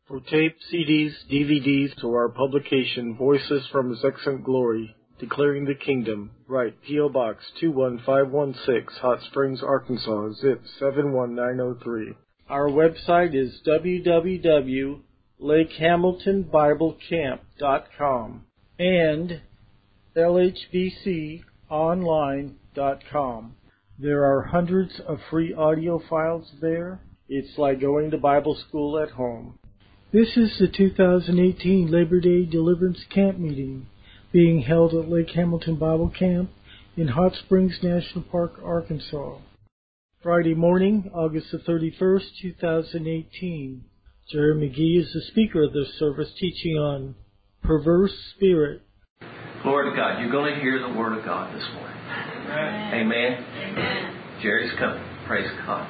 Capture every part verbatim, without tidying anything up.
For tape, C Ds, D V Ds, or our publication, Voices from His Excellent Glory, Declaring the Kingdom, write P O. Box two one five one six, Hot Springs, Arkansas, zip seven one nine zero three. Our website is w w w dot lake hamilton bible camp dot com and l h b c online dot com. There are hundreds of free audio files there. It's like going to Bible school at home. This is the two thousand eighteen Labor Day Deliverance Camp Meeting being held at Lake Hamilton Bible Camp in Hot Springs National Park, Arkansas. Friday morning, August the thirty-first, two thousand eighteen. Jerry McGee is the speaker of this service, teaching on perverse spirit. Glory to God. You're going to hear the Word of God this morning. Amen. Amen. Amen. Jerry's coming. Praise God.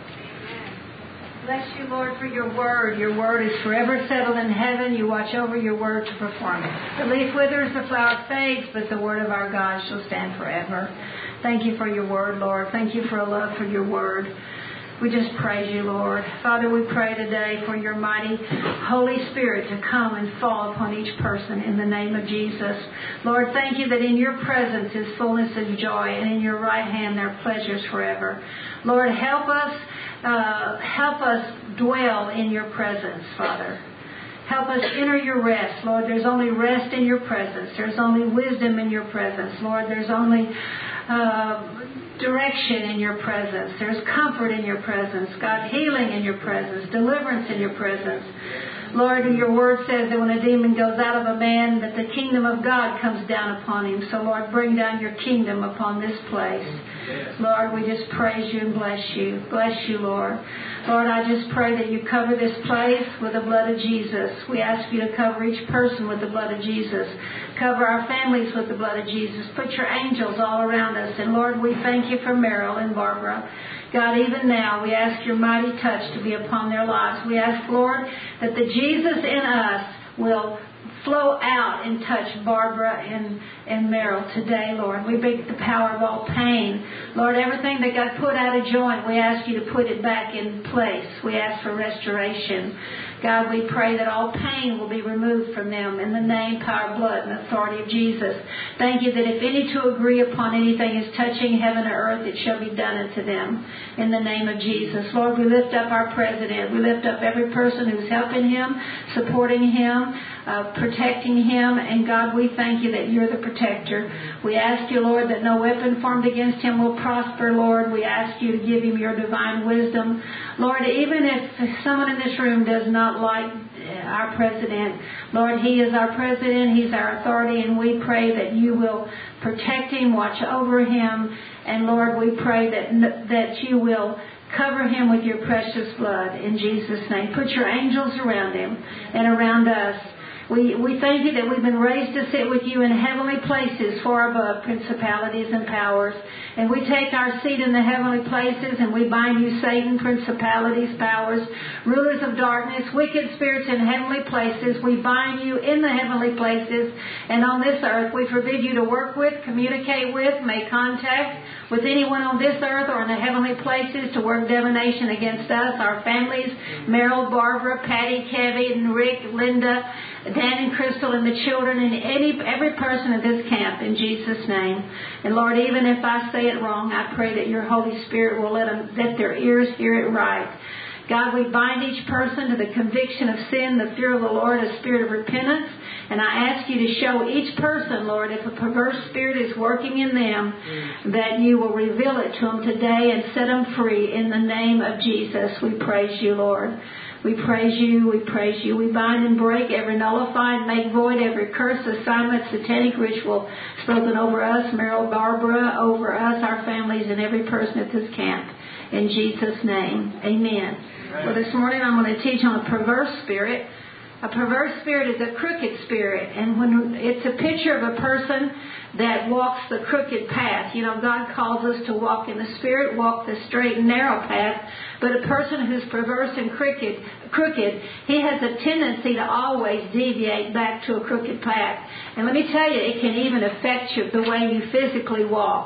Bless you, Lord, for your word. Your word is forever settled in heaven. You watch over your word to perform it. The leaf withers, the flower fades, but the word of our God shall stand forever. Thank you for your word, Lord. Thank you for a love for your word. We just praise you, Lord. Father, we pray today for your mighty Holy Spirit to come and fall upon each person in the name of Jesus. Lord, thank you that in your presence is fullness of joy, and in your right hand there are pleasures forever. Lord, help us, uh, help us dwell in your presence, Father. Help us enter your rest. Lord, there's only rest in your presence. There's only wisdom in your presence. Lord, there's only uh, direction in your presence. There's comfort in your presence. God, healing in your presence. Deliverance in your presence. Lord, your word says that when a demon goes out of a man, that the kingdom of God comes down upon him. So, Lord, bring down your kingdom upon this place. Lord, we just praise you and bless you. Bless you, Lord. Lord, I just pray that you cover this place with the blood of Jesus. We ask you to cover each person with the blood of Jesus. Cover our families with the blood of Jesus. Put your angels all around us. And, Lord, we thank you for Meryl and Barbara. God, even now, we ask your mighty touch to be upon their lives. We ask, Lord, that the Jesus in us will flow out and touch Barbara and, and Meryl today, Lord. We break the power of all pain. Lord, everything that got put out of joint, we ask you to put it back in place. We ask for restoration. God, we pray that all pain will be removed from them in the name, power, blood, and authority of Jesus. Thank you that if any two agree upon anything is touching heaven or earth, it shall be done unto them in the name of Jesus. Lord, we lift up our president. We lift up every person who's helping him, supporting him, uh, protecting him. And God, we thank you that you're the protector. We ask you, Lord, that no weapon formed against him will prosper, Lord. We ask you to give him your divine wisdom. Lord, even if someone in this room does not like our president, Lord, he is our president, he's our authority, and we pray that you will protect him, watch over him, and Lord, we pray that that you will cover him with your precious blood in Jesus' name. Put your angels around him and around us. We we thank you that we've been raised to sit with you in heavenly places far above principalities and powers. And we take our seat in the heavenly places and we bind you, Satan, principalities, powers, rulers of darkness, wicked spirits in heavenly places. We bind you in the heavenly places. And on this earth, we forbid you to work with, communicate with, make contact with anyone on this earth or in the heavenly places to work divination against us, our families, Meryl, Barbara, Patty, Kevin, Rick, Linda, Dan and Crystal and the children and any every person at this camp in Jesus' name. And Lord, even if I say it wrong, I pray that your Holy Spirit will let them let their ears hear it right. God, we bind each person to the conviction of sin, the fear of the Lord, a spirit of repentance. And I ask you to show each person, Lord, if a perverse spirit is working in them, that you will reveal it to them today and set them free in the name of Jesus. We praise you, Lord. We praise you, we praise you. We bind and break every nullified, make void, every curse, assignment, satanic ritual spoken over us, Meryl, Barbara, over us, our families, and every person at this camp. In Jesus' name, amen. Well, this morning I'm going to teach on a perverse spirit. A perverse spirit is a crooked spirit, and when it's a picture of a person that walks the crooked path. You know, God calls us to walk in the Spirit, walk the straight and narrow path, but a person who's perverse and crooked, crooked, he has a tendency to always deviate back to a crooked path. And let me tell you, it can even affect you the way you physically walk.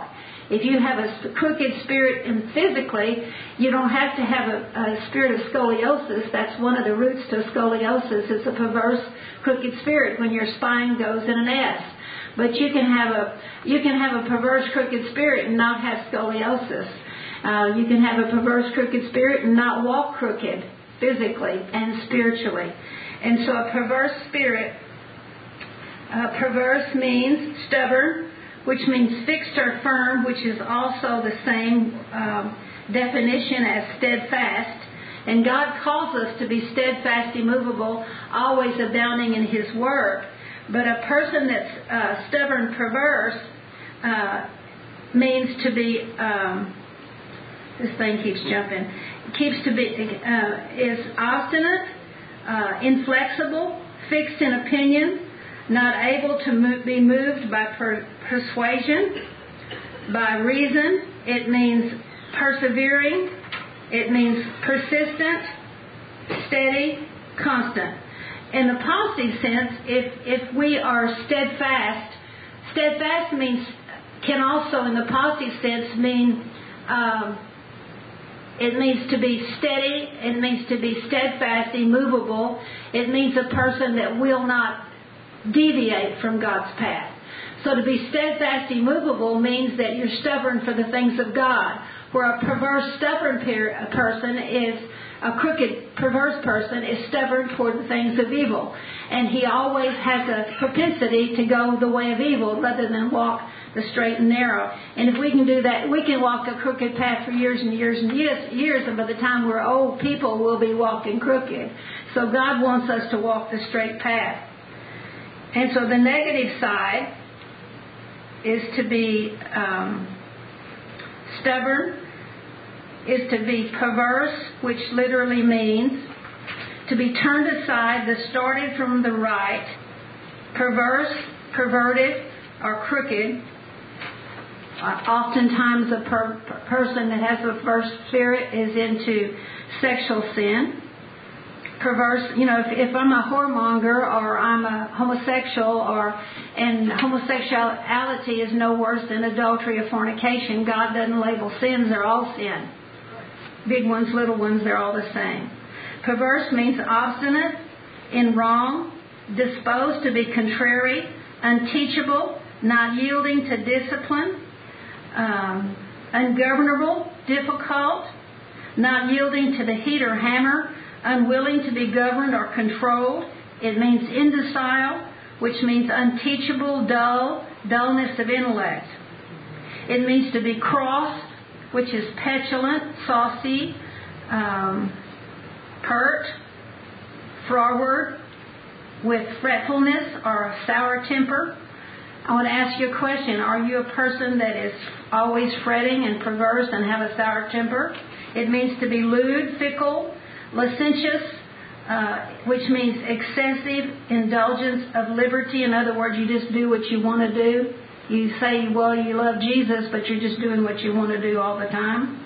If you have a crooked spirit and physically, you don't have to have a, a spirit of scoliosis. That's one of the roots to scoliosis. It's a perverse, crooked spirit when your spine goes in an S. But you can have a you can have a perverse, crooked spirit and not have scoliosis. Uh, you can have a perverse, crooked spirit and not walk crooked physically and spiritually. And so a perverse spirit, uh, perverse means stubborn, which means fixed or firm, which is also the same um, definition as steadfast. And God calls us to be steadfast, immovable, always abounding in His work. But a person that's uh, stubborn, perverse, uh, means to be, um, this thing keeps jumping, keeps to be, uh, is obstinate, uh, inflexible, fixed in opinion, not able to move, be moved by per, persuasion, by reason. It means persevering. It means persistent, steady, constant. In the positive sense, if if we are steadfast, steadfast means can also, in the positive sense, mean um, it means to be steady. It means to be steadfast, immovable. It means a person that will not deviate from God's path. So to be steadfast, immovable means that you're stubborn for the things of God. Where a perverse, stubborn per- person is, a crooked, perverse person is stubborn toward the things of evil. And he always has a propensity to go the way of evil rather than walk the straight and narrow. And if we can do that, we can walk a crooked path for years and years and years, years and by the time we're old people, we'll be walking crooked. So God wants us to walk the straight path. And so the negative side is to be um, stubborn, is to be perverse, which literally means to be turned aside, distorted from the right, perverse, perverted, or crooked. Uh, oftentimes a per- per- person that has a perverse spirit is into sexual sin. Perverse, you know, if, if I'm a whoremonger or I'm a homosexual, or and homosexuality is no worse than adultery or fornication. God doesn't label sins; they're all sin. Big ones, little ones, they're all the same. Perverse means obstinate, in wrong, disposed to be contrary, unteachable, not yielding to discipline, um, ungovernable, difficult, not yielding to the heat or hammer, unwilling to be governed or controlled. It means indocile, which means unteachable, dull, dullness of intellect. It means to be cross, which is petulant, saucy, um, pert, froward, with fretfulness or a sour temper. I want to ask you a question. Are you a person that is always fretting and perverse and have a sour temper? It means to be lewd, fickle, licentious, uh, which means excessive indulgence of liberty. In other words, you just do what you want to do. You say, well, you love Jesus, but you're just doing what you want to do all the time.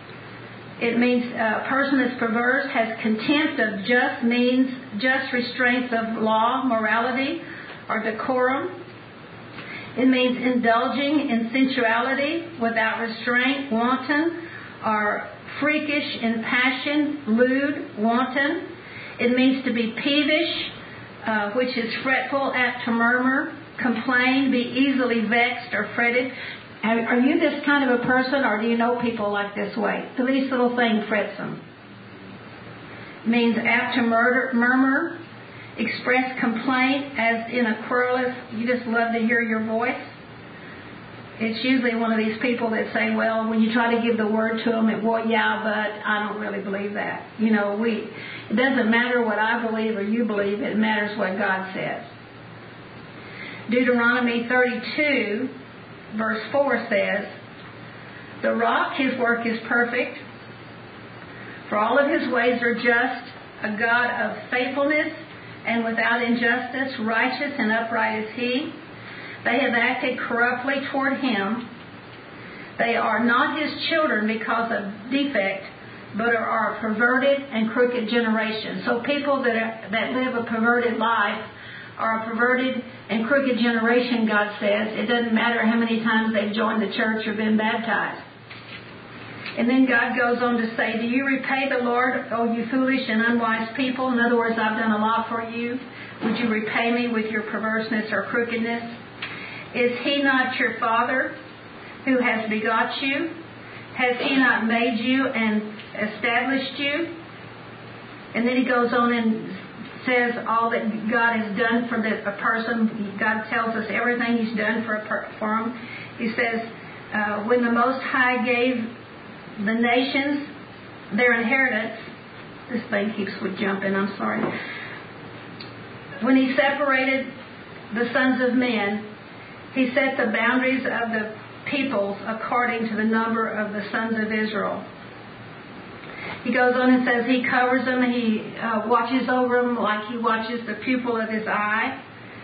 It means a person that's perverse has contempt of just means, just restraints of law, morality, or decorum. It means indulging in sensuality without restraint, wanton, or freakish in passion, lewd, wanton. It means to be peevish, uh, which is fretful, apt to murmur, complain, be easily vexed or fretted. Are you this kind of a person, or do you know people like this way? The least little thing frets them. It means apt to murder, murmur, express complaint, as in a querulous, you just love to hear your voice. It's usually one of these people that say, well, when you try to give the word to them, it, well, yeah, but I don't really believe that. You know, we, it doesn't matter what I believe or you believe, it matters what God says. Deuteronomy thirty-two, verse four says, the rock, his work is perfect, for all of his ways are just, a God of faithfulness and without injustice, righteous and upright is he. They have acted corruptly toward him. They are not his children because of defect, but are a perverted and crooked generation. So people that are, that live a perverted life are a perverted and crooked generation, God says. It doesn't matter how many times they've joined the church or been baptized. And then God goes on to say, do you repay the Lord, O you foolish and unwise people? In other words, I've done a lot for you. Would you repay me with your perverseness or crookedness? Is he not your Father who has begot you? Has he not made you and established you? And then he goes on and says all that God has done for the, a person. God tells us everything he's done for, a per, for him. He says, uh, when the Most High gave the nations their inheritance, this thing keeps jumping, I'm sorry. When he separated the sons of men, he set the boundaries of the peoples according to the number of the sons of Israel. He goes on and says he covers them, he uh, watches over them like he watches the pupil of his eye.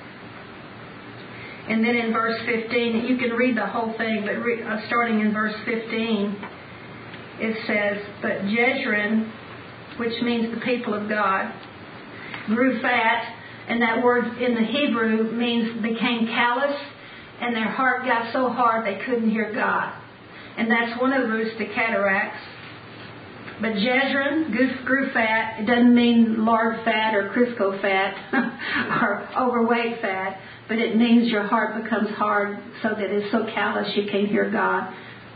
And then in verse fifteen, you can read the whole thing, but re- uh, starting in verse fifteen, it says, but Jezreel, which means the people of God, grew fat, and that word in the Hebrew means became callous, and their heart got so hard they couldn't hear God. And that's one of the roots to cataracts. But Jezreel grew fat. It doesn't mean lard fat or Crisco fat or overweight fat, but it means your heart becomes hard so that it's so callous you can't hear God.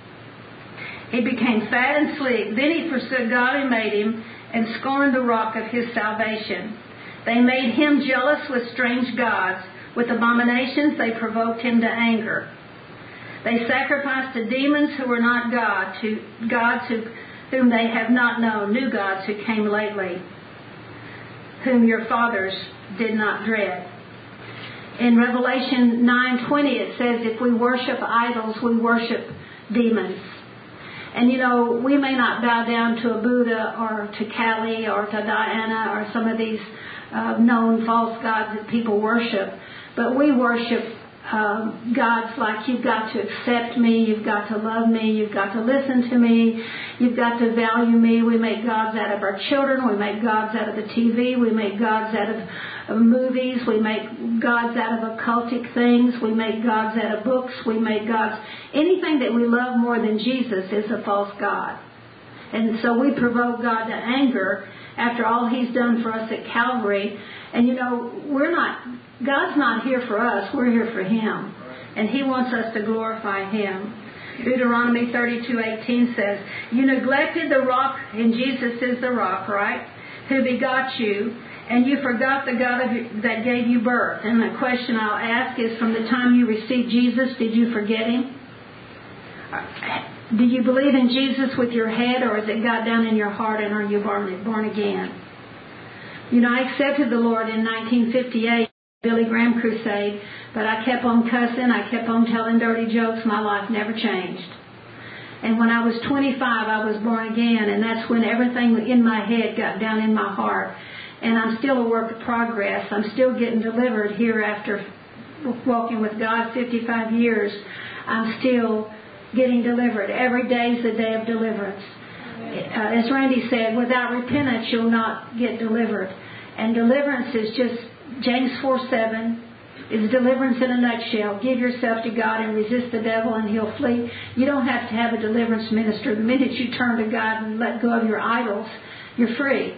He became fat and sleek. Then he forsook God who made him and scorned the rock of his salvation. They made him jealous with strange gods. With abominations they provoked him to anger. They sacrificed to demons who were not God, to gods who, whom they have not known, new gods who came lately, whom your fathers did not dread. In Revelation nine twenty it says, if we worship idols, we worship demons. And you know, we may not bow down to a Buddha or to Kali or to Diana or some of these uh, known false gods that people worship, but we worship um, gods like you've got to accept me, you've got to love me, you've got to listen to me, you've got to value me. We make gods out of our children, we make gods out of the T V, we make gods out of, of movies, we make gods out of occultic things, we make gods out of books, we make gods. Anything that we love more than Jesus is a false god. And so we provoke God to anger after all he's done for us at Calvary. And you know, we're not, God's not here for us, we're here for him. And he wants us to glorify him. Deuteronomy thirty-two eighteen says, you neglected the rock, and Jesus is the rock, right? Who begot you, and you forgot the God of, that gave you birth. And the question I'll ask is, from the time you received Jesus, did you forget him? Do you believe in Jesus with your head, or has it got down in your heart, and are you born, born again? You know, I accepted the Lord in nineteen fifty-eight, Billy Graham crusade, but I kept on cussing, I kept on telling dirty jokes, my life never changed. And when I was twenty-five, I was born again, and that's when everything in my head got down in my heart. And I'm still a work of progress. I'm still getting delivered here after walking with God fifty-five years. I'm still getting delivered. Every day is a day of deliverance. Uh, as Randy said, without repentance, you'll not get delivered. And deliverance is just, James four seven is deliverance in a nutshell. Give yourself to God and resist the devil and he'll flee. You don't have to have a deliverance minister. The minute you turn to God and let go of your idols, you're free.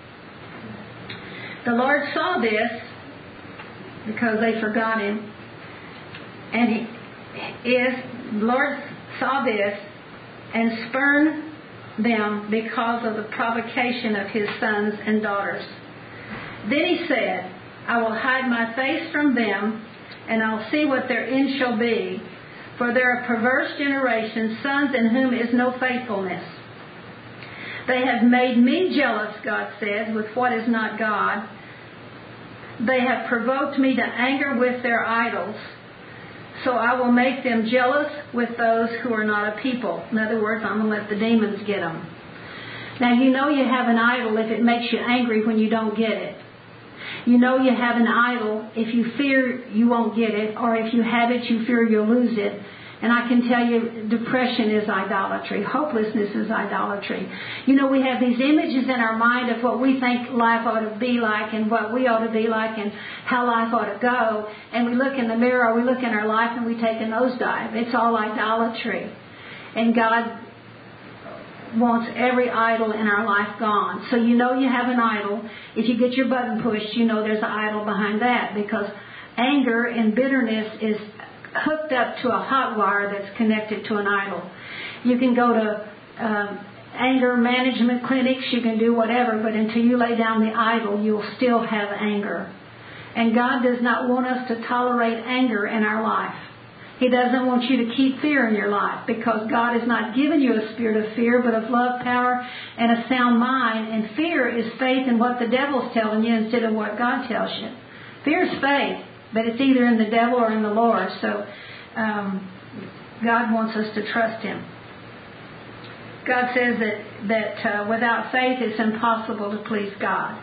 The Lord saw this because they forgot him. And he is, the Lord saw this and spurned them because of the provocation of his sons and daughters. Then he said, I will hide my face from them, and I'll see what their end shall be. For they are a perverse generation, sons in whom is no faithfulness. They have made me jealous, God says, with what is not God. They have provoked me to anger with their idols. So I will make them jealous with those who are not a people. In other words, I'm going to let the demons get them. Now, you know you have an idol if it makes you angry when you don't get it. You know you have an idol if you fear you won't get it, or if you have it, you fear you'll lose it. And I can tell you, depression is idolatry. Hopelessness is idolatry. You know, we have these images in our mind of what we think life ought to be like and what we ought to be like and how life ought to go. And we look in the mirror or we look in our life and we take a nosedive. It's all idolatry. And God wants every idol in our life gone. So you know you have an idol. If you get your button pushed, you know there's an idol behind that, because anger and bitterness is hooked up to a hot wire that's connected to an idol. You can go to um, anger management clinics, you can do whatever, but until you lay down the idol, you'll still have anger. And God does not want us to tolerate anger in our life. He doesn't want you to keep fear in your life, because God has not given you a spirit of fear, but of love, power, and a sound mind. And fear is faith in what the devil's telling you instead of what God tells you. Fear is faith, but it's either in the devil or in the Lord. So um, God wants us to trust Him. God says that, that uh, without faith it's impossible to please God.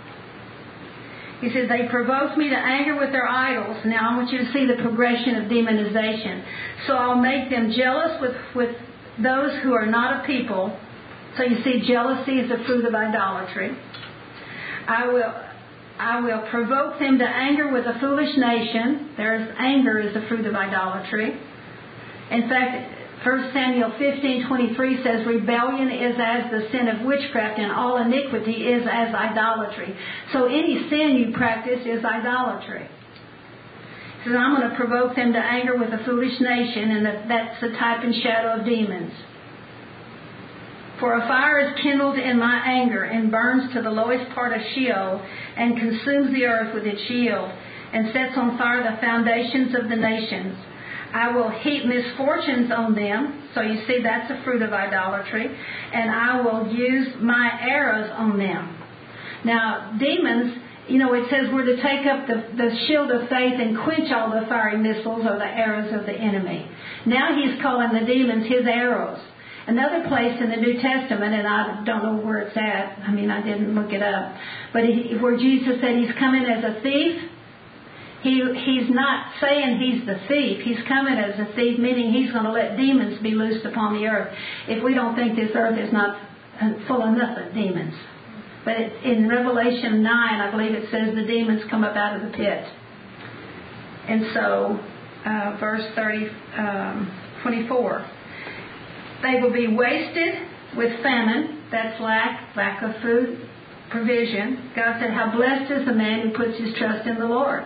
He says, they provoked me to anger with their idols. Now I want you to see the progression of demonization. So I'll make them jealous with, with those who are not a people. So you see, jealousy is the fruit of idolatry. I will... I will provoke them to anger with a foolish nation. There's anger is the fruit of idolatry. In fact, First Samuel fifteen twenty-three says, rebellion is as the sin of witchcraft, and all iniquity is as idolatry. So any sin you practice is idolatry. He says, I'm going to provoke them to anger with a foolish nation, and that's the type and shadow of demons. For a fire is kindled in my anger and burns to the lowest part of Sheol and consumes the earth with its shield and sets on fire the foundations of the nations. I will heap misfortunes on them. So you see, that's a fruit of idolatry. And I will use my arrows on them. Now, demons, you know, it says we're to take up the, the shield of faith and quench all the fiery missiles or the arrows of the enemy. Now he's calling the demons his arrows. Another place in the New Testament, and I don't know where it's at, I mean, I didn't look it up, but he, where Jesus said he's coming as a thief, he he's not saying he's the thief. He's coming as a thief, meaning he's going to let demons be loosed upon the earth. If we don't think this earth is not full enough of demons. But it, in Revelation nine, I believe it says the demons come up out of the pit. And so, uh, verse thirty, um, twenty-four. They will be wasted with famine. That's lack, lack of food, provision. God said, how blessed is the man who puts his trust in the Lord.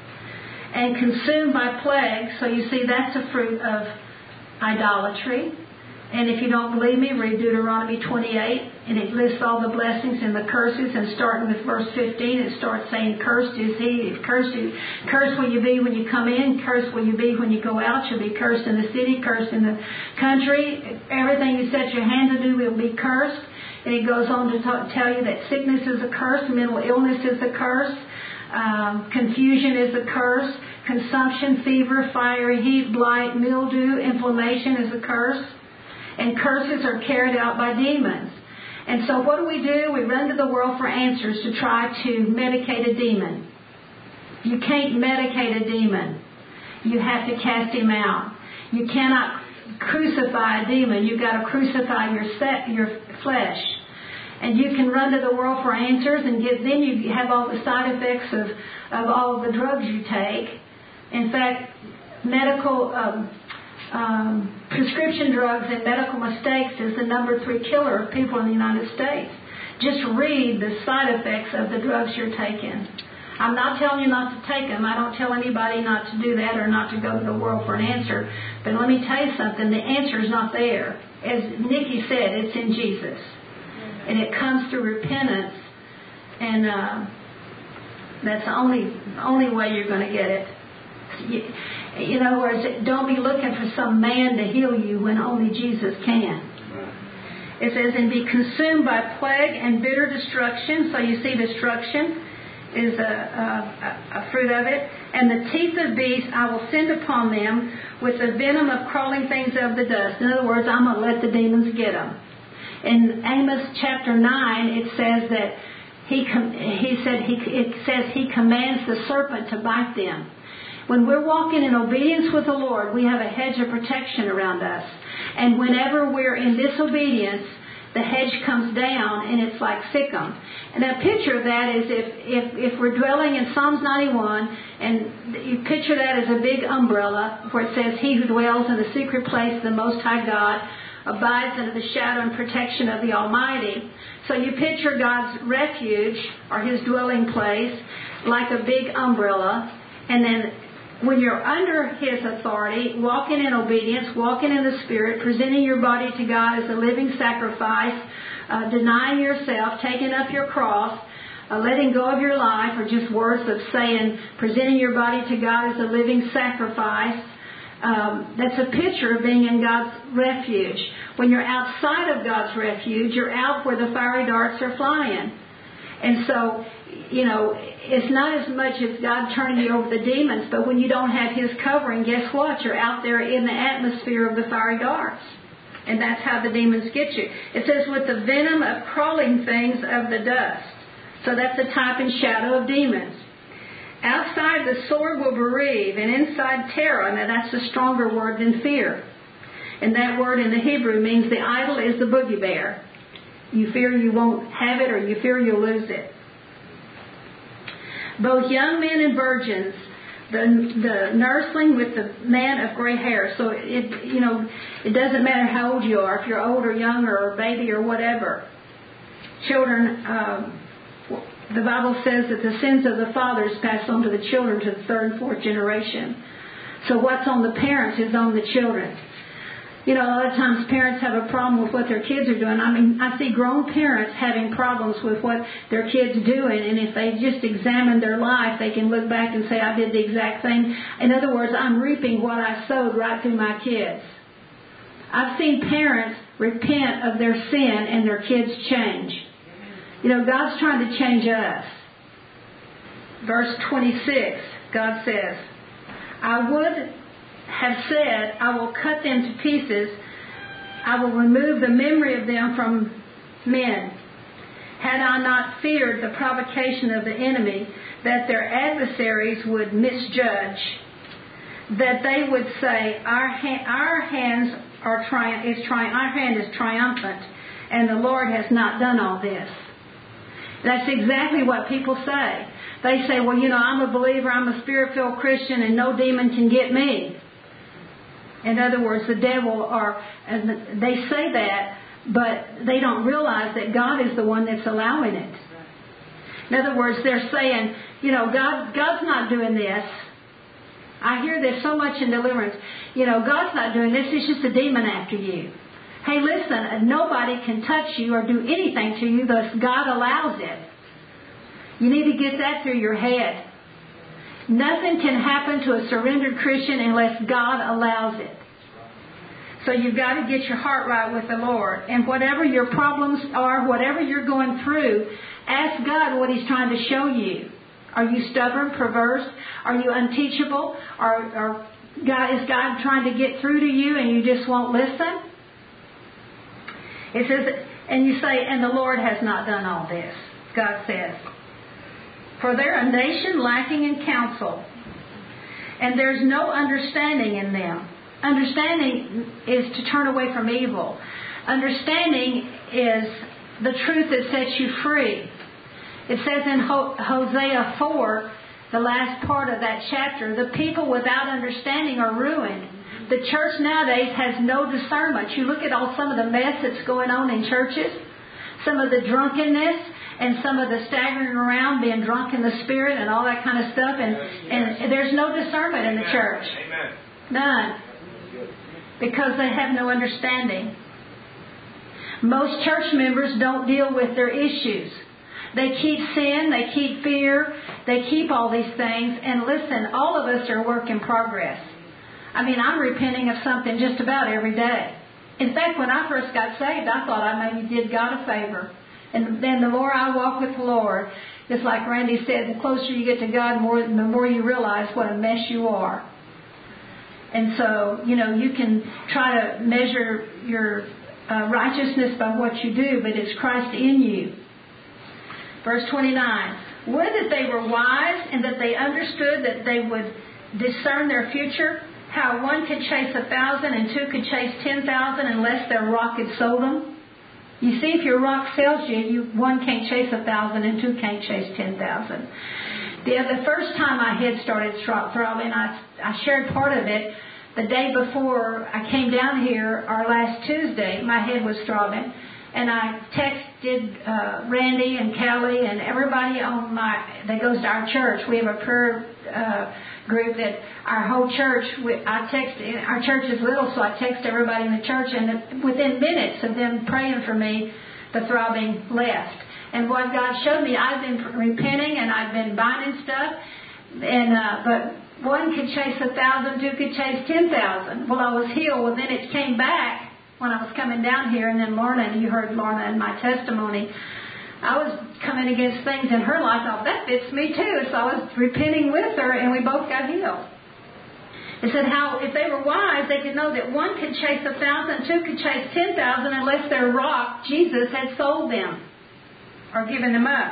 And consumed by plague. So you see, that's a fruit of idolatry. And if you don't believe me, read Deuteronomy twenty-eight, and it lists all the blessings and the curses. And starting with verse fifteen, it starts saying, cursed is he. Cursed, is, cursed will you be when you come in. Cursed will you be when you go out. You'll be cursed in the city, cursed in the country. Everything you set your hand to do will be cursed. And it goes on to talk, tell you that sickness is a curse, mental illness is a curse, um, confusion is a curse, consumption, fever, fiery heat, blight, mildew, inflammation is a curse. And curses are carried out by demons. And so what do we do? We run to the world for answers to try to medicate a demon. You can't medicate a demon. You have to cast him out. You cannot crucify a demon. You've got to crucify your set, your flesh. And you can run to the world for answers, and get, then you have all the side effects of, of all of the drugs you take. In fact, medical... Um, Um, prescription drugs and medical mistakes is the number three killer of people in the United States. Just read the side effects of the drugs you're taking. I'm not telling you not to take them. I don't tell anybody not to do that or not to go to the world for an answer. But let me tell you something. The answer is not there. As Nikki said, it's in Jesus. And it comes through repentance. And uh, that's the only, only way you're going to get it. You, In other words, don't be looking for some man to heal you when only Jesus can. It says, and be consumed by plague and bitter destruction. So you see, destruction is a, a, a fruit of it. And the teeth of beasts I will send upon them with the venom of crawling things of the dust. In other words, I'm going to let the demons get them. In Amos chapter nine, it says that he, he said he, it says he commands the serpent to bite them. When we're walking in obedience with the Lord, we have a hedge of protection around us. And whenever we're in disobedience, the hedge comes down and it's like Sikkim. And a picture of that is if, if, if we're dwelling in Psalms ninety-one, and you picture that as a big umbrella where it says, he who dwells in the secret place of the Most High God abides under the shadow and protection of the Almighty. So you picture God's refuge or His dwelling place like a big umbrella, and then when you're under His authority, walking in obedience, walking in the Spirit, presenting your body to God as a living sacrifice, uh, denying yourself, taking up your cross, uh, letting go of your life, or just words of saying, presenting your body to God as a living sacrifice, um, that's a picture of being in God's refuge. When you're outside of God's refuge, you're out where the fiery darts are flying. And so, you know, it's not as much as God turning you over the demons, but when you don't have His covering, guess what? You're out there in the atmosphere of the fiery darts. And that's how the demons get you. It says, with the venom of crawling things of the dust. So that's a type and shadow of demons. Outside, the sword will bereave, and inside, terror. Now, that's a stronger word than fear. And that word in the Hebrew means the idol is the boogie bear. You fear you won't have it, or you fear you'll lose it. Both young men and virgins, the the nursling with the man of gray hair. So it you know it doesn't matter how old you are, if you're old or young or a baby or whatever. Children, um, the Bible says that the sins of the fathers pass on to the children, to the third and fourth generation. So what's on the parents is on the children. You know, a lot of times parents have a problem with what their kids are doing. I mean, I see grown parents having problems with what their kids are doing, and if they just examine their life, they can look back and say, I did the exact same. In other words, I'm reaping what I sowed right through my kids. I've seen parents repent of their sin and their kids change. You know, God's trying to change us. Verse twenty-six, God says, I would have said, I will cut them to pieces. I will remove the memory of them from men. Had I not feared the provocation of the enemy, that their adversaries would misjudge, that they would say, our ha- our hands are tri- is tri- our hand is triumphant, and the Lord has not done all this. That's exactly what people say. They say, well, you know, I'm a believer, I'm a Spirit-filled Christian, and no demon can get me. In other words, the devil are, and they say that, but they don't realize that God is the one that's allowing it. In other words, they're saying, you know, God, God's not doing this. I hear this so much in deliverance. You know, God's not doing this. It's just a demon after you. Hey, listen, nobody can touch you or do anything to you, thus God allows it. You need to get that through your head. Nothing can happen to a surrendered Christian unless God allows it. So you've got to get your heart right with the Lord. And whatever your problems are, whatever you're going through, ask God what He's trying to show you. Are you stubborn, perverse? Are you unteachable? Or, or God, is God trying to get through to you and you just won't listen? It says, and you say, and the Lord has not done all this. God says, for they're a nation lacking in counsel, and there's no understanding in them. Understanding is to turn away from evil. Understanding is the truth that sets you free. It says in Hosea four, the last part of that chapter, the people without understanding are ruined. The church nowadays has no discernment. You look at all some of the mess that's going on in churches, some of the drunkenness, and some of the staggering around, being drunk in the spirit and all that kind of stuff. And, and there's no discernment in the church. None. Because they have no understanding. Most church members don't deal with their issues. They keep sin, they keep fear, they keep all these things. And listen, all of us are a work in progress. I mean, I'm repenting of something just about every day. In fact, when I first got saved, I thought I maybe did God a favor. And then the more I walk with the Lord, just like Randy said, the closer you get to God, the more, the more you realize what a mess you are. And so, you know, you can try to measure your uh, righteousness by what you do, but it's Christ in you. Verse twenty-nine, would that they were wise and that they understood that they would discern their future, how one could chase a thousand and two could chase ten thousand unless their rock had sold them. You see, if your rock sells you, you one can't chase a thousand and two can't chase ten thousand. The, the first time my head started throbbing, I, I shared part of it. The day before I came down here, our last Tuesday, my head was throbbing. And I texted uh, Randy and Kelly and everybody on my that goes to our church. We have a prayer uh, group that our whole church. We, I text our church is little, so I text everybody in the church, and within minutes of them praying for me, the throbbing left. And what God showed me, I've been repenting and I've been binding stuff, and uh, but one could chase a thousand, two could chase ten thousand. Well, I was healed. Well, then it came back. When I was coming down here, and then Lorna, and you heard Lorna in my testimony, I was coming against things in her life. I thought, that fits me too. So I was repenting with her, and we both got healed. It said how if they were wise, they could know that one could chase a thousand, two could chase ten thousand, unless their rock, Jesus, had sold them or given them up.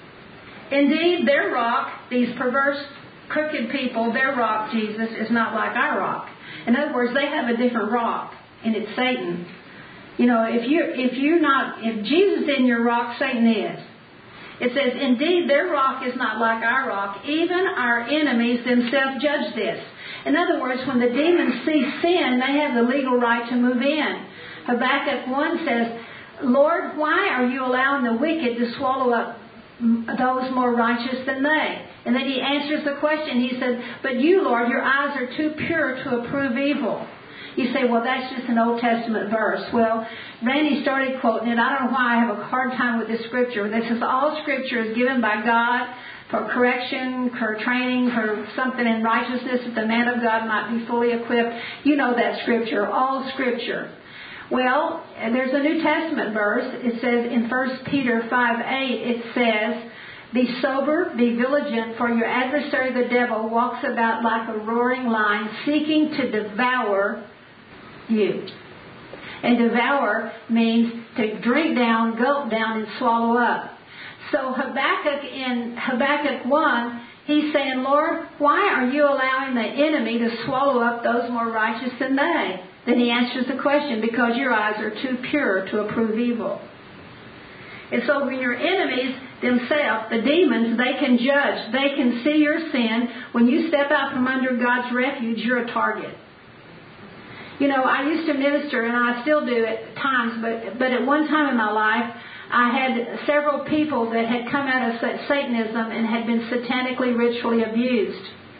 Indeed, their rock, these perverse, crooked people, their rock, Jesus, is not like our rock. In other words, they have a different rock. And it's Satan. You know, if you if you're not if Jesus is in your rock, Satan is. It says, indeed, their rock is not like our rock. Even our enemies themselves judge this. In other words, when the demons see sin, they have the legal right to move in. Habakkuk one says, Lord, why are you allowing the wicked to swallow up those more righteous than they? And then he answers the question. He said, but you, Lord, your eyes are too pure to approve evil. You say, well, that's just an Old Testament verse. Well, Randy started quoting it. I don't know why I have a hard time with this scripture. This is all scripture is given by God for correction, for training, for something in righteousness, that the man of God might be fully equipped. You know that scripture, all scripture. Well, there's a New Testament verse. It says in First Peter five eight, it says, be sober, be vigilant, for your adversary the devil walks about like a roaring lion, seeking to devour you. And devour means to drink down, gulp down, and swallow up. So Habakkuk in Habakkuk one, he's saying, Lord, why are you allowing the enemy to swallow up those more righteous than they? Then he answers the question, because your eyes are too pure to approve evil. And so when your enemies themselves, the demons, they can judge. They can see your sin. When you step out from under God's refuge, you're a target. You know, I used to minister, and I still do at times, but but at one time in my life, I had several people that had come out of Satanism and had been satanically ritually abused.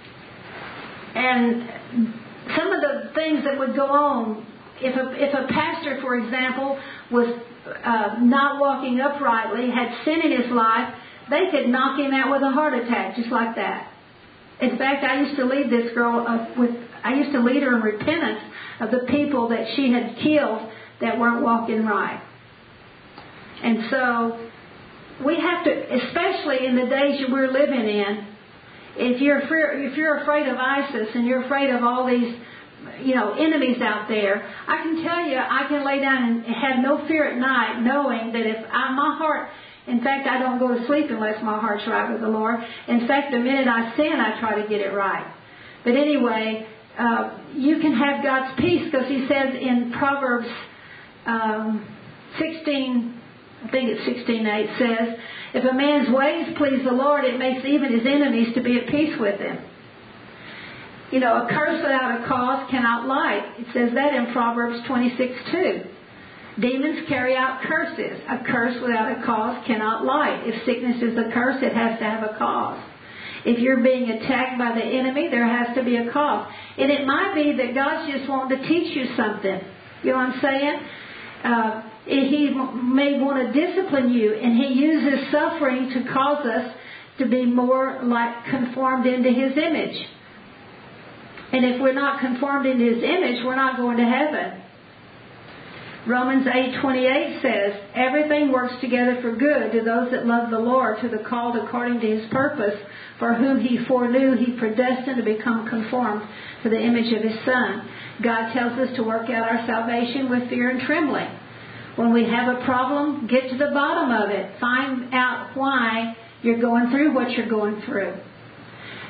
And some of the things that would go on, if a, if a pastor, for example, was uh, not walking uprightly, had sin in his life, they could knock him out with a heart attack, just like that. In fact, I used to lead this girl uh, with, I used to lead her in repentance of the people that she had killed that weren't walking right. And so we have to, especially in the days that we're living in, if you're if you're afraid of ISIS and you're afraid of all these, you know, enemies out there, I can tell you, I can lay down and have no fear at night, knowing that if I, my heart, in fact, I don't go to sleep unless my heart's right with the Lord. In fact, the minute I sin, I try to get it right. But anyway, uh, you can have God's peace, because He says in Proverbs um, sixteen, I think it's sixteen eight, says, if a man's ways please the Lord, it makes even his enemies to be at peace with him. You know, a curse without a cause cannot light. It says that in Proverbs twenty-six two. Demons carry out curses. A curse without a cause cannot light. If sickness is a curse, it has to have a cause. If you're being attacked by the enemy, there has to be a cause. And it might be that God's just wanting to teach you something. You know what I'm saying? Uh, he may want to discipline you, and He uses suffering to cause us to be more like conformed into His image. And if we're not conformed into His image, we're not going to heaven. Romans eight twenty-eight says, everything works together for good to those that love the Lord, to the called according to His purpose, for whom He foreknew, He predestined to become conformed to the image of His Son. God tells us to work out our salvation with fear and trembling. When we have a problem, get to the bottom of it. Find out why you're going through what you're going through.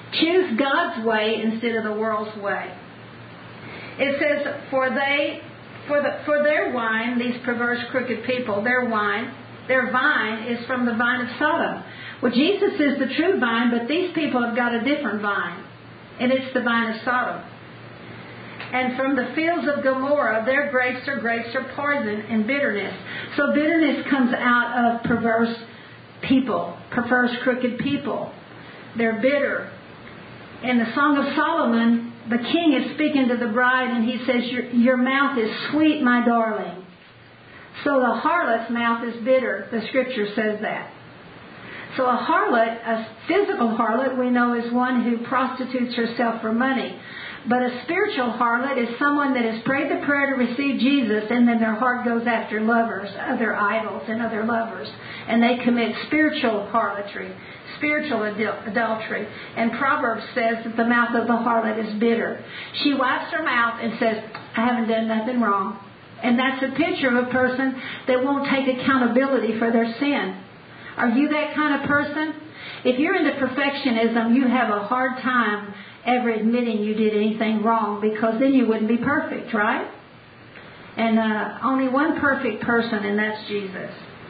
Choose God's way instead of the world's way. It says, for they, for the, for their wine, these perverse, crooked people, their wine, their vine is from the vine of Sodom. Well, Jesus is the true vine, but these people have got a different vine, and it's the vine of Sodom. And from the fields of Gomorrah, their grapes are grapes are poison and bitterness. So bitterness comes out of perverse people, perverse, crooked people. They're bitter. In the Song of Solomon, the king is speaking to the bride, and he says, your, your mouth is sweet, my darling. So the harlot's mouth is bitter. The scripture says that. So a harlot, a physical harlot, we know is one who prostitutes herself for money. But a spiritual harlot is someone that has prayed the prayer to receive Jesus, and then their heart goes after lovers, other idols, and other lovers. And they commit spiritual harlotry, spiritual adul- adultery. And Proverbs says that the mouth of the harlot is bitter. She wipes her mouth and says, I haven't done nothing wrong. And that's a picture of a person that won't take accountability for their sin. Are you that kind of person? If you're into perfectionism, you have a hard time ever admitting you did anything wrong, because then you wouldn't be perfect, right? And uh, only one perfect person, and that's Jesus.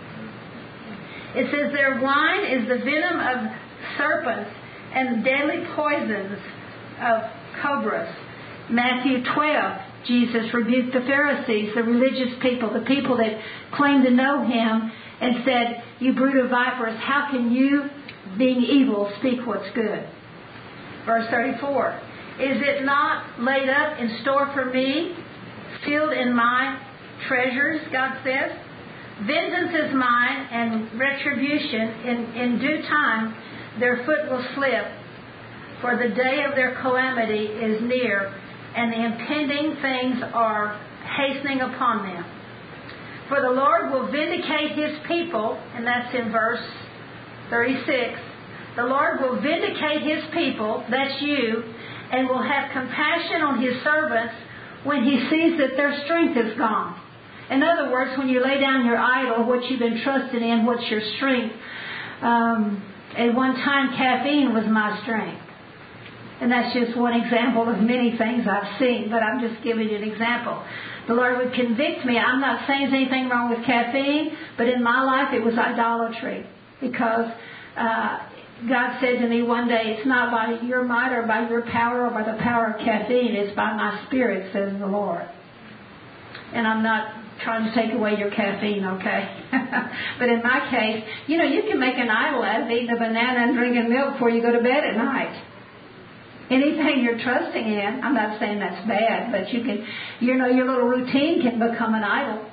It says their wine is the venom of serpents and deadly poisons of cobras. Matthew twelve, Jesus rebuked the Pharisees, the religious people, the people that claimed to know Him, and said, you brood of vipers, how can you, being evil, speak what's good? Verse thirty-four, is it not laid up in store for me, sealed in my treasures, God says? Vengeance is mine, and retribution in, in due time their foot will slip, for the day of their calamity is near, and the impending things are hastening upon them. For the Lord will vindicate His people, and that's in verse thirty-six. The Lord will vindicate His people, that's you, and will have compassion on His servants when He sees that their strength is gone. In other words, when you lay down your idol, what you've been trusting in, what's your strength? Um, at one time, caffeine was my strength. And that's just one example of many things I've seen, but I'm just giving you an example. The Lord would convict me. I'm not saying there's anything wrong with caffeine, but in my life it was idolatry. Because uh, God said to me one day, it's not by your might or by your power or by the power of caffeine, it's by my spirit, says the Lord. And I'm not trying to take away your caffeine, okay? But in my case, you know, you can make an idol out of eating a banana and drinking milk before you go to bed at night. Anything you're trusting in, I'm not saying that's bad, but you can, you know, your little routine can become an idol.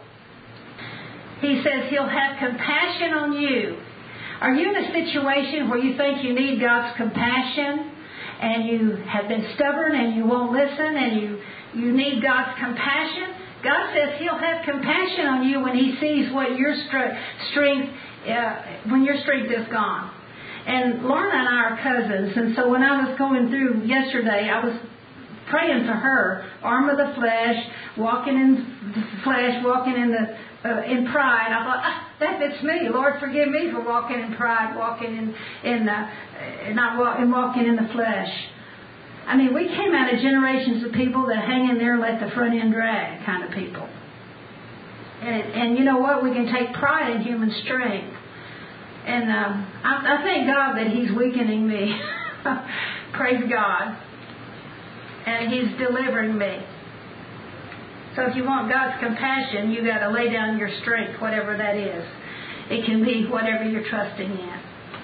He says He'll have compassion on you. Are you in a situation where you think you need God's compassion, and you have been stubborn and you won't listen, and you, you need God's compassion? God says He'll have compassion on you when He sees what your strength, uh, when your strength is gone. And Lorna and I are cousins, and so when I was going through yesterday, I was praying for her, arm of the flesh, walking in the flesh, walking in the uh, in pride. I thought, ah, that fits me. Lord, forgive me for walking in pride, walking in in uh, not walk, and walking in the flesh. I mean, we came out of generations of people that hang in there and let the front end drag kind of people. And it, and you know what? We can take pride in human strength. And um, I, I thank God that He's weakening me. Praise God. And He's delivering me. So if you want God's compassion, you got to lay down your strength, whatever that is. It can be whatever you're trusting in.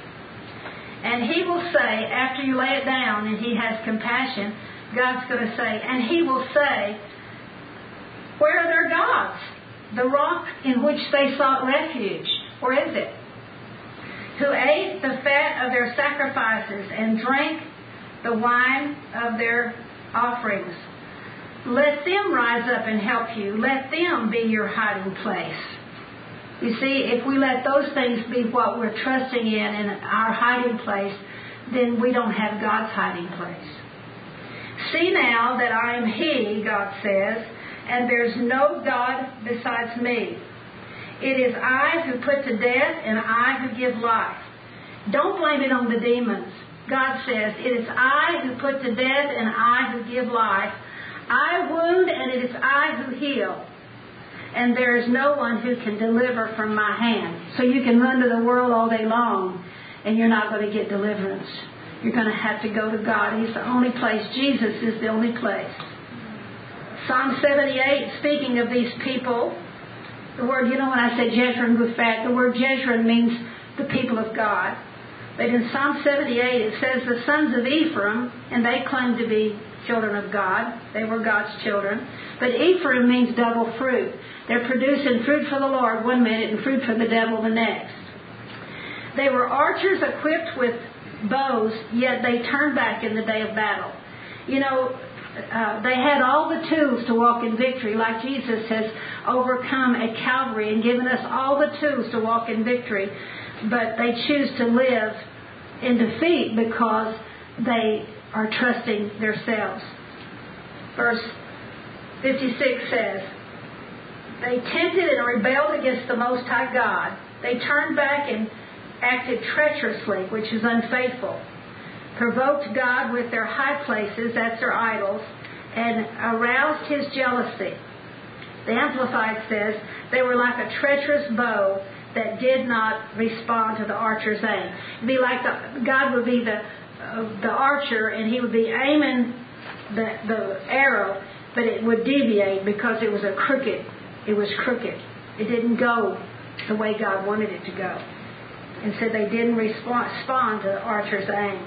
And He will say, after you lay it down and He has compassion, God's going to say, and He will say, where are their gods? The rock in which they sought refuge. Where is it? Who ate the fat of their sacrifices and drank the wine of their offerings. Let them rise up and help you. Let them be your hiding place. You see, if we let those things be what we're trusting in and our hiding place, then we don't have God's hiding place. See now that I am He, God says, and there's no God besides me. It is I who put to death and I who give life. Don't blame it on the demons. God says, "It is I who put to death and I who give life. I wound and it is I who heal. And there is no one who can deliver from my hand." So you can run to the world all day long and you're not going to get deliverance. You're going to have to go to God. He's the only place. Jesus is the only place. Psalm seventy-eight, speaking of these people, the word, you know, when I say Jeshurun Gufat, the word Jeshurun means the people of God. But in Psalm seventy-eight, it says the sons of Ephraim, and they claim to be children of God. They were God's children. But Ephraim means double fruit. They're producing fruit for the Lord one minute and fruit for the devil the next. They were archers equipped with bows, yet they turned back in the day of battle. You know, uh, they had all the tools to walk in victory, like Jesus has overcome at Calvary and given us all the tools to walk in victory. But they choose to live in defeat because they are trusting themselves. Verse fifty-six says, "They tempted and rebelled against the Most High God. They turned back and acted treacherously," which is unfaithful, "provoked God with their high places," that's their idols, "and aroused His jealousy." The Amplified says, "They were like a treacherous bow that did not respond to the archer's aim." It'd be like the, God would be the uh, the archer, and He would be aiming the the arrow, but it would deviate because it was a crooked. It was crooked. It didn't go the way God wanted it to go, and so they didn't respond, respond to the archer's aim.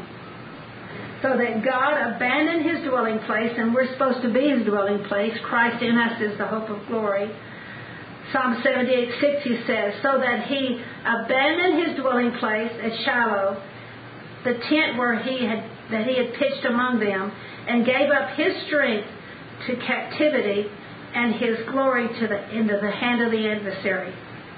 So that God abandoned His dwelling place, and we're supposed to be His dwelling place. Christ in us is the hope of glory. Psalm seventy-eight sixty says, "So that He abandoned His dwelling place at Shiloh, the tent where He had that He had pitched among them, and gave up His strength to captivity and His glory to the into the hand of the adversary.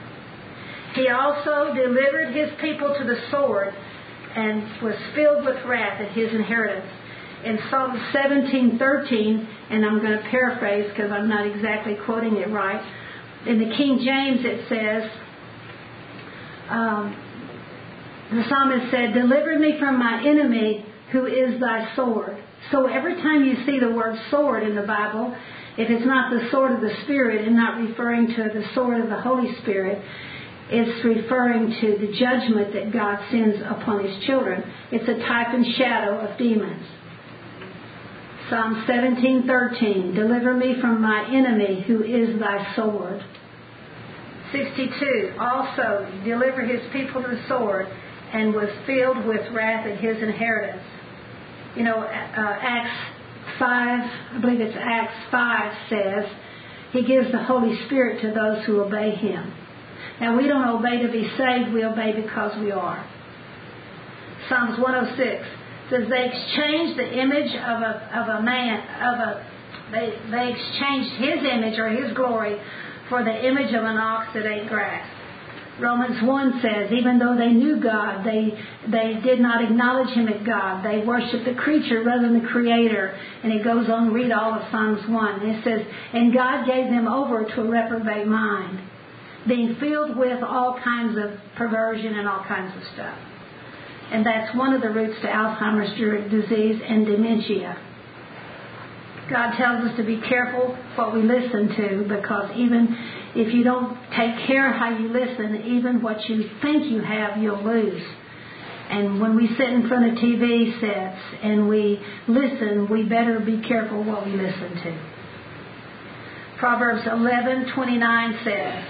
He also delivered His people to the sword, and was filled with wrath at His inheritance." In Psalm seventeen thirteen, and I'm going to paraphrase because I'm not exactly quoting it right. In the King James it says, um, the psalmist said, "Deliver me from my enemy who is thy sword." So every time you see the word sword in the Bible, if it's not the sword of the Spirit and not referring to the sword of the Holy Spirit, it's referring to the judgment that God sends upon His children. It's a type and shadow of demons. Psalm seventeen thirteen, "Deliver me from my enemy who is thy sword." sixty-two, "Also deliver His people to the sword, and was filled with wrath at His inheritance." You know, uh, Acts five, I believe it's Acts five says, He gives the Holy Spirit to those who obey Him. Now, we don't obey to be saved, we obey because we are. Psalms one oh six says, "They exchanged the image of a of a man, of a they they exchanged His image or His glory for the image of an ox that ate grass." Romans one says, even though they knew God, they they did not acknowledge Him as God. They worshiped the creature rather than the Creator. And it goes on, read all of Psalms one. And it says, "And God gave them over to a reprobate mind, being filled with all kinds of perversion and all kinds of stuff." And that's one of the roots to Alzheimer's disease and dementia. God tells us to be careful what we listen to, because even if you don't take care of how you listen, even what you think you have, you'll lose. And when we sit in front of T V sets and we listen, we better be careful what we listen to. Proverbs eleven twenty-nine says,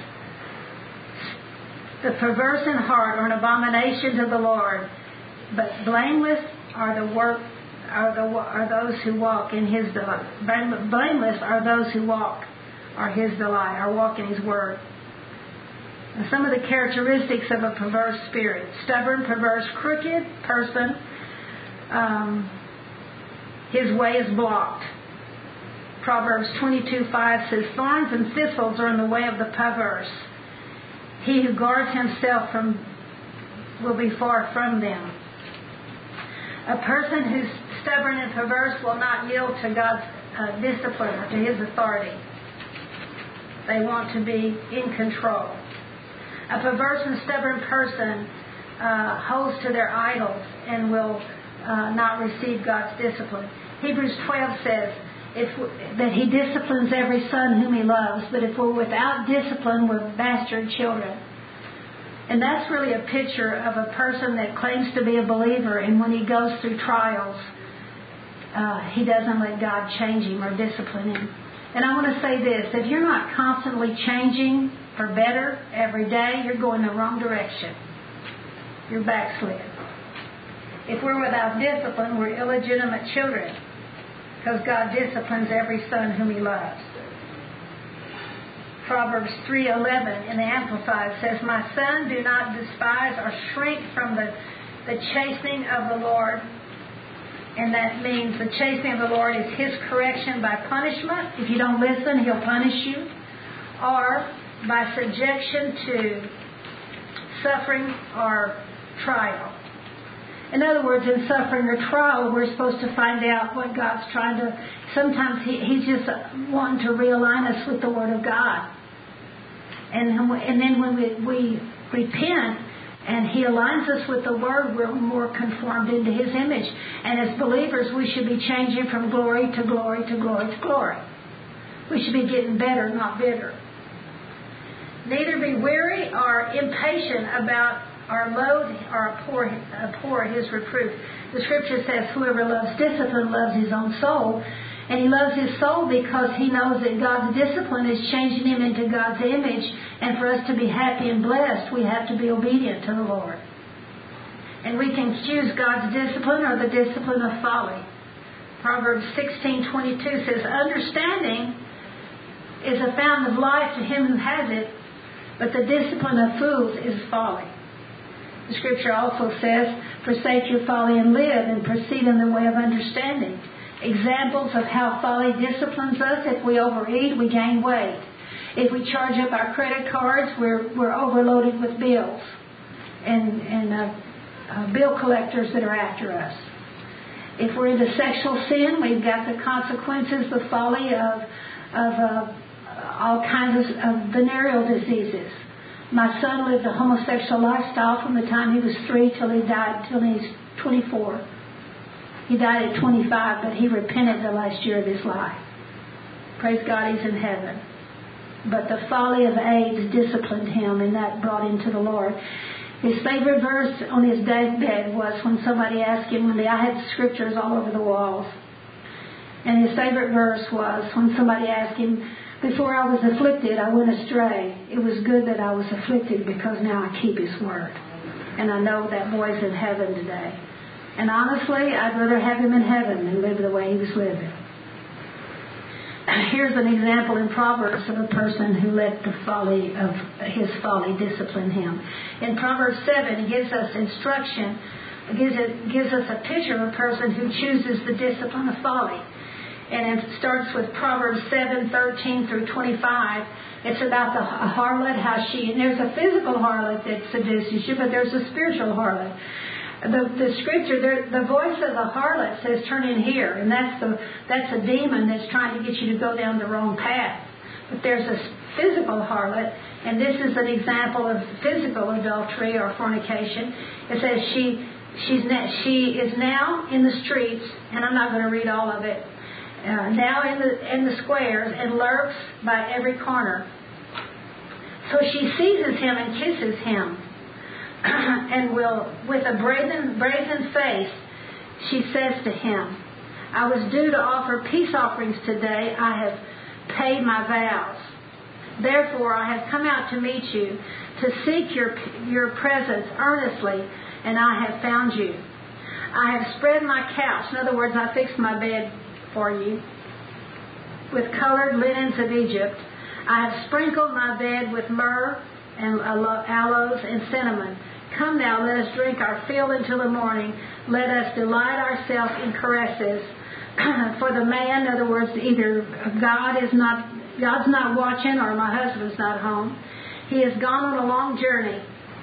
"The perverse in heart are an abomination to the Lord, but blameless are the work are the are those who walk in His delight." Blameless are those who walk are His delight, or walk in His word. And some of the characteristics of a perverse spirit: stubborn, perverse, crooked person. Um, his way is blocked. Proverbs twenty-two five says, "Thorns and thistles are in the way of the perverse. He who guards himself from will be far from them." A person who's stubborn and perverse will not yield to God's uh, discipline or to His authority. They want to be in control. A perverse and stubborn person uh, holds to their idols and will uh, not receive God's discipline. Hebrews twelve says if that He disciplines every son whom He loves, but if we're without discipline, we're bastard children. And that's really a picture of a person that claims to be a believer, and when he goes through trials, uh, he doesn't let God change him or discipline him. And I want to say this, if you're not constantly changing for better every day, you're going the wrong direction. You're backslid. If we're without discipline, we're illegitimate children, because God disciplines every son whom He loves. Proverbs three eleven in the Amplified says, "My son, do not despise or shrink from the, the chastening of the Lord." And that means the chastening of the Lord is His correction by punishment. If you don't listen, He'll punish you. Or by subjection to suffering or trial. In other words, in suffering or trial, we're supposed to find out what God's trying to... Sometimes he, He's just wanting to realign us with the Word of God. And, and then when we, we repent and He aligns us with the Word, we're more conformed into His image. And as believers, we should be changing from glory to glory to glory to glory. We should be getting better, not bitter. Neither be weary or impatient about or loathe or abhor, abhor His reproof. The Scripture says, "Whoever loves discipline loves his own soul." And he loves his soul because he knows that God's discipline is changing him into God's image. And for us to be happy and blessed, we have to be obedient to the Lord. And we can choose God's discipline or the discipline of folly. Proverbs sixteen twenty-two says, "Understanding is a fountain of life to him who has it, but the discipline of fools is folly." The Scripture also says, "Forsake your folly and live, and proceed in the way of understanding." Examples of how folly disciplines us: if we overeat, we gain weight. If we charge up our credit cards, we're we're overloaded with bills and and uh, uh, bill collectors that are after us. If we're into sexual sin, we've got the consequences, the folly of of uh, all kinds of, of venereal diseases. My son lived a homosexual lifestyle from the time he was three till he died, till he's twenty-four. He died at twenty-five, but he repented the last year of his life. Praise God, he's in heaven. But the folly of AIDS disciplined him, and that brought him to the Lord. His favorite verse on his deathbed was when somebody asked him, one day, I had scriptures all over the walls, and his favorite verse was when somebody asked him, "Before I was afflicted, I went astray. It was good that I was afflicted, because now I keep His word." And I know that boy's in heaven today. And honestly, I'd rather have him in heaven than live the way he was living. Here's an example in Proverbs of a person who let the folly of his folly discipline him. In Proverbs seven, it gives us instruction, it gives, it gives us a picture of a person who chooses the discipline of folly. And it starts with Proverbs seven, thirteen through twenty-five. It's about the harlot, how she, and there's a physical harlot that seduces you, but there's a spiritual harlot. The, the scripture, there, the voice of the harlot says, "Turn in here," and that's the that's a demon that's trying to get you to go down the wrong path. But there's a physical harlot, and this is an example of physical adultery or fornication. It says she she's she is now in the streets, and I'm not going to read all of it. Uh, now in the in the squares, and lurks by every corner. So she seizes him and kisses him. And will, with a brazen, brazen face, she says to him, "I was due to offer peace offerings today. I have paid my vows. Therefore, I have come out to meet you, to seek your your presence earnestly, and I have found you. I have spread my couch." In other words, I fixed my bed for you with colored linens of Egypt. "I have sprinkled my bed with myrrh and aloes and cinnamon. Come now, let us drink our fill until the morning. Let us delight ourselves in caresses." For the man, in other words, either God is not, God's not watching, or my husband's not home. He has gone on a long journey.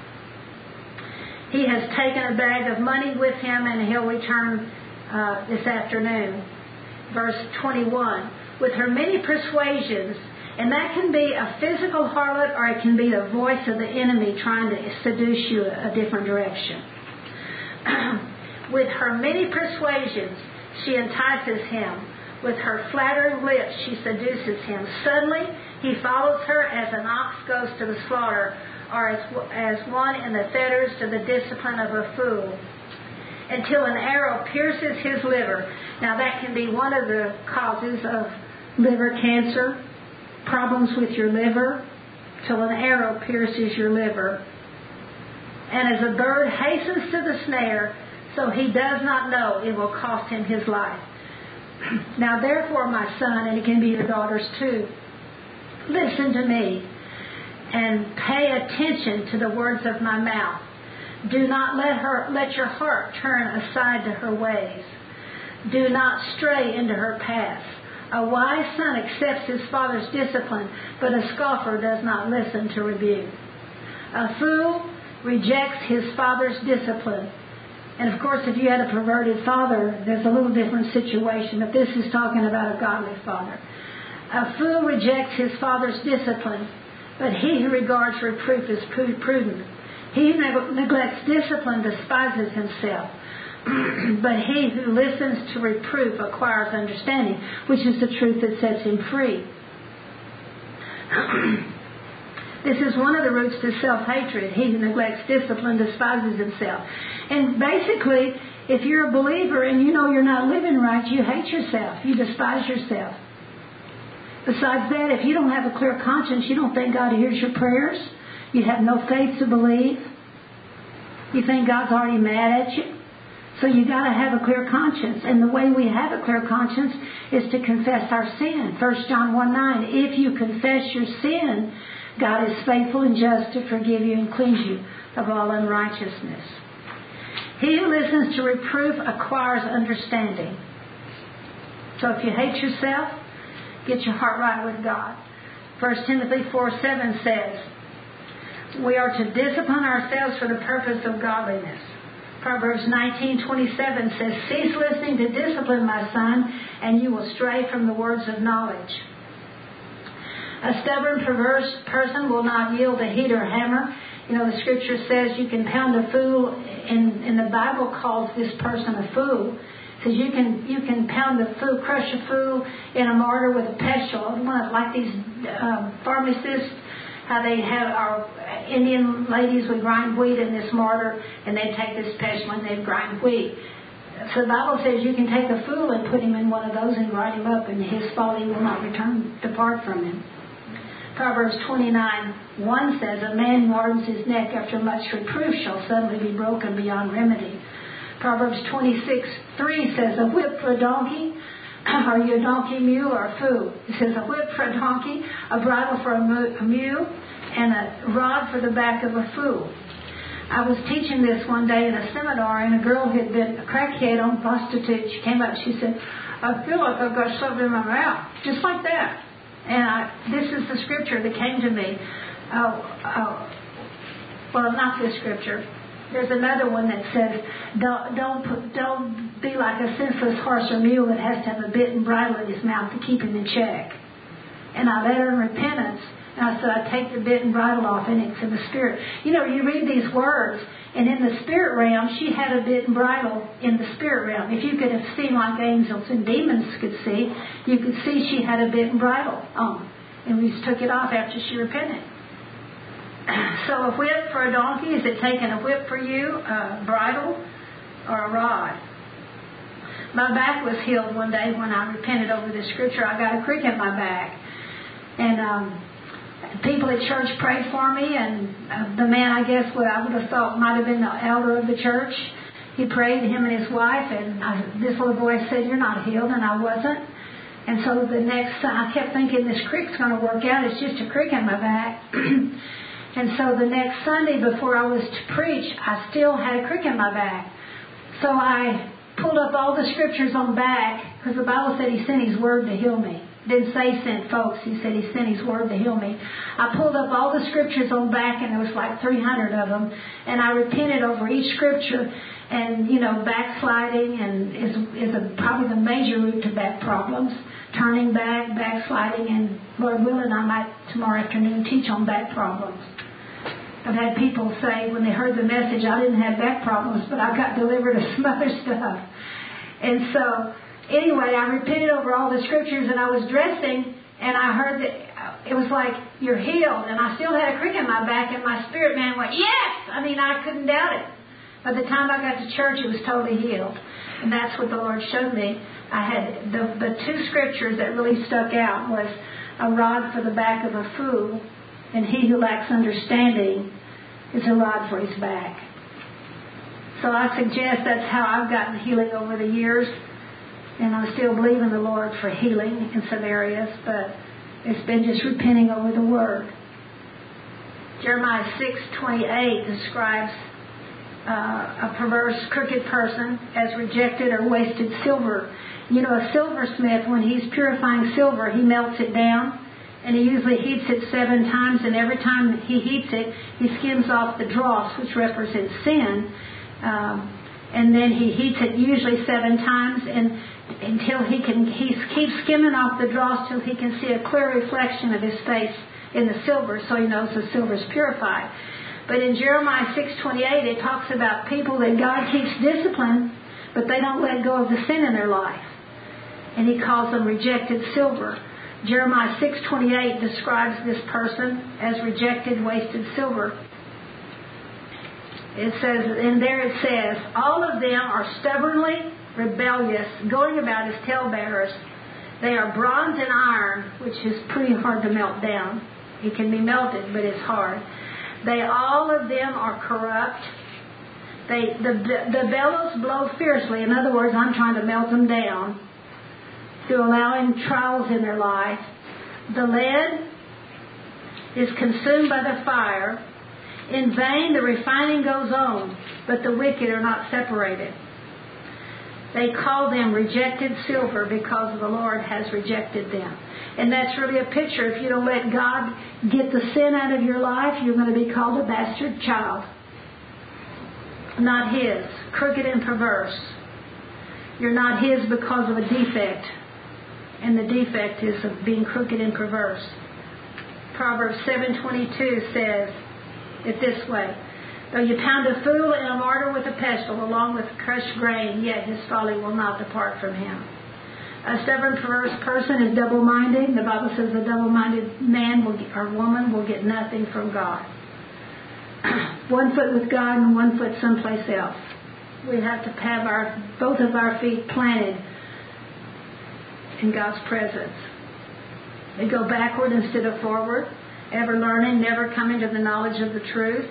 He has taken a bag of money with him, and he'll return uh, this afternoon. Verse twenty-one. With her many persuasions. And that can be a physical harlot, or it can be the voice of the enemy trying to seduce you a different direction. With her many persuasions, she entices him. With her flattering lips, she seduces him. Suddenly, he follows her as an ox goes to the slaughter, or as, as one in the fetters to the discipline of a fool, until an arrow pierces his liver. Now, that can be one of the causes of liver cancer, problems with your liver, till an arrow pierces your liver. And as a bird hastens to the snare, so he does not know it will cost him his life. Now therefore, my son, and it can be your daughters too, listen to me and pay attention to the words of my mouth. Do not let her let your heart turn aside to her ways. Do not stray into her paths. A wise son accepts his father's discipline, but a scoffer does not listen to rebuke. A fool rejects his father's discipline. And of course, if you had a perverted father, there's a little different situation. But this is talking about a godly father. A fool rejects his father's discipline, but he who regards reproof is prudent. He who neglects discipline despises himself. But he who listens to reproof acquires understanding, which is the truth that sets him free. This is one of the roots to self-hatred. He who neglects discipline despises himself. And basically, if you're a believer and you know you're not living right, you hate yourself. You despise yourself. Besides that, if you don't have a clear conscience, you don't think God hears your prayers. You have no faith to believe. You think God's already mad at you. So you got to have a clear conscience. And the way we have a clear conscience is to confess our sin. First John one nine, if you confess your sin, God is faithful and just to forgive you and cleanse you of all unrighteousness. He who listens to reproof acquires understanding. So if you hate yourself, get your heart right with God. First Timothy four seven says, we are to discipline ourselves for the purpose of godliness. Proverbs nineteen twenty-seven says, cease listening to discipline, my son, and you will stray from the words of knowledge. A stubborn, perverse person will not yield to heat or hammer. You know, the scripture says you can pound a fool, and, and the Bible calls this person a fool. It says you can you can pound a fool, crush a fool in a mortar with a pestle. One of, like these um, pharmacists, how they have our Indian ladies would grind wheat in this mortar, and they'd take this pestle and they'd grind wheat. So the Bible says you can take a fool and put him in one of those and write him up, and his folly will not return depart from him. Proverbs twenty-nine one says, a man who hardens his neck after much reproof shall suddenly be broken beyond remedy. Proverbs twenty-six three says, a whip for a donkey, are you a donkey, mule, or a fool? It says, a whip for a donkey, a bridle for a mule, and a rod for the back of a fool. I was teaching this one day in a seminar, and a girl who had been a crackhead on prostitute, she came up, she said, I feel like I've got something in my mouth, just like that. And I, this is the scripture that came to me. Uh, uh, well, not this scripture. There's another one that says, don't don't, put, don't be like a senseless horse or mule that has to have a bit and bridle in his mouth to keep him in check. And I led her in repentance. And I said, I take the bit and bridle off, and it's in the spirit. You know, you read these words, and in the spirit realm, she had a bit and bridle in the spirit realm. If you could have seen like angels and demons could see, you could see she had a bit and bridle on. And we just took it off after she repented. So a whip for a donkey, is it taking a whip for you, a bridle, or a rod? My back was healed one day when I repented over the scripture. I got a crick in my back. And um, people at church prayed for me, and uh, the man, I guess, what I would have thought might have been the elder of the church, he prayed, him and his wife, and I, this little boy said, you're not healed, and I wasn't. And so the next, I kept thinking, this crick's going to work out. It's just a crick in my back. And so the next Sunday before I was to preach, I still had a crick in my back. So I pulled up all the scriptures on back, because the Bible said he sent his word to heal me. Didn't say sent folks. He said he sent his word to heal me. I pulled up all the scriptures on back, and there was like three hundred of them. And I repented over each scripture. And, you know, backsliding and is, is a, probably the major root to back problems. Turning back, backsliding, and Lord willing, I might tomorrow afternoon teach on back problems. I've had people say when they heard the message, I didn't have back problems, but I got delivered of some other stuff. And so, anyway, I repented over all the scriptures, and I was dressing, and I heard that it was like, you're healed. And I still had a crick in my back, and my spirit man went, yes! I mean, I couldn't doubt it. By the time I got to church, it was totally healed. And that's what the Lord showed me. I had the, the two scriptures that really stuck out was a rod for the back of a fool, and he who lacks understanding is a rod for his back. So I suggest that's how I've gotten healing over the years. And I still believe in the Lord for healing in some areas, but it's been just repenting over the Word. Jeremiah six twenty-eight describes uh, a perverse, crooked person as rejected or wasted silver. You know, a silversmith, when he's purifying silver, he melts it down, and he usually heats it seven times, and every time he heats it, he skims off the dross, which represents sin, um, and then he heats it usually seven times, and until he can, he keeps skimming off the dross till he can see a clear reflection of his face in the silver, so he knows the silver is purified. But in Jeremiah six twenty-eight, it talks about people that God keeps discipline, but they don't let go of the sin in their life. And he calls them rejected silver. Jeremiah six twenty-eight describes this person as rejected, wasted silver. It says, and there it says, all of them are stubbornly rebellious, going about as talebearers. They are bronze and iron, which is pretty hard to melt down. It can be melted, but it's hard. They, all of them are corrupt. They, the, the bellows blow fiercely. In other words, I'm trying to melt them down through allowing trials in their life. The lead is consumed by the fire. In vain the refining goes on, but the wicked are not separated. They call them rejected silver because the Lord has rejected them. And that's really a picture. If you don't let God get the sin out of your life, you're going to be called a bastard child. Not His. Crooked and perverse. You're not His because of a defect. And the defect is of being crooked and perverse. Proverbs seven twenty-two says it this way. Though you pound a fool and a martyr with a pestle, along with crushed grain, yet his folly will not depart from him. A stubborn, perverse person is double-minded. The Bible says the double-minded man will get, or woman will get nothing from God. One foot with God and one foot someplace else. We have to have our both of our feet planted in God's presence. We go backward instead of forward, ever learning, never coming to the knowledge of the truth.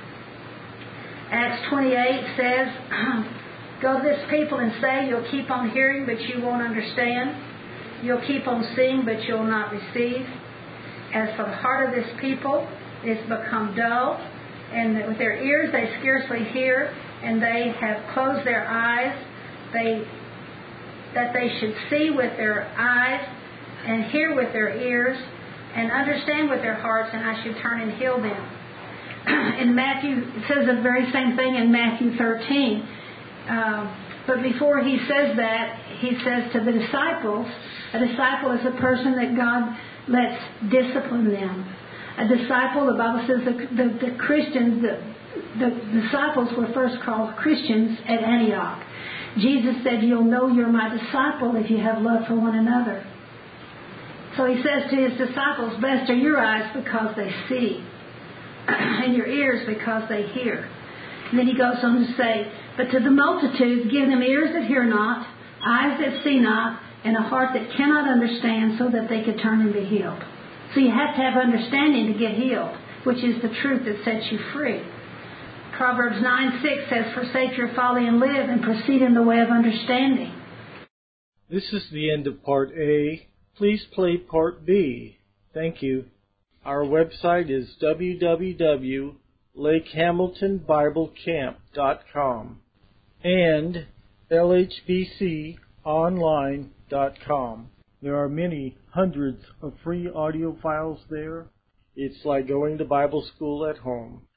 Acts twenty-eight says, go to this people and say, you'll keep on hearing, but you won't understand. You'll keep on seeing, but you'll not receive. As for the heart of this people, it's become dull, and with their ears they scarcely hear, and they have closed their eyes, they that they should see with their eyes, and hear with their ears, and understand with their hearts, and I should turn and heal them. In Matthew, it says the very same thing in Matthew thirteen. Uh, but before he says that, he says to the disciples, a disciple is a person that God lets discipline them. A disciple, the Bible says the, the, the Christians, the, the disciples were first called Christians at Antioch. Jesus said, you'll know you're my disciple if you have love for one another. So he says to his disciples, blessed are your eyes because they see, and your ears because they hear. And then he goes on to say, but to the multitudes give them ears that hear not, eyes that see not, and a heart that cannot understand, so that they could turn and be healed. So you have to have understanding to get healed, which is the truth that sets you free. Proverbs nine six says, forsake your folly and live, and proceed in the way of understanding. This is the end of Part A. Please play Part B. Thank you. Our website is w w w dot lake hamilton bible camp dot com and l h b c online dot com. There are many hundreds of free audio files there. It's like going to Bible school at home.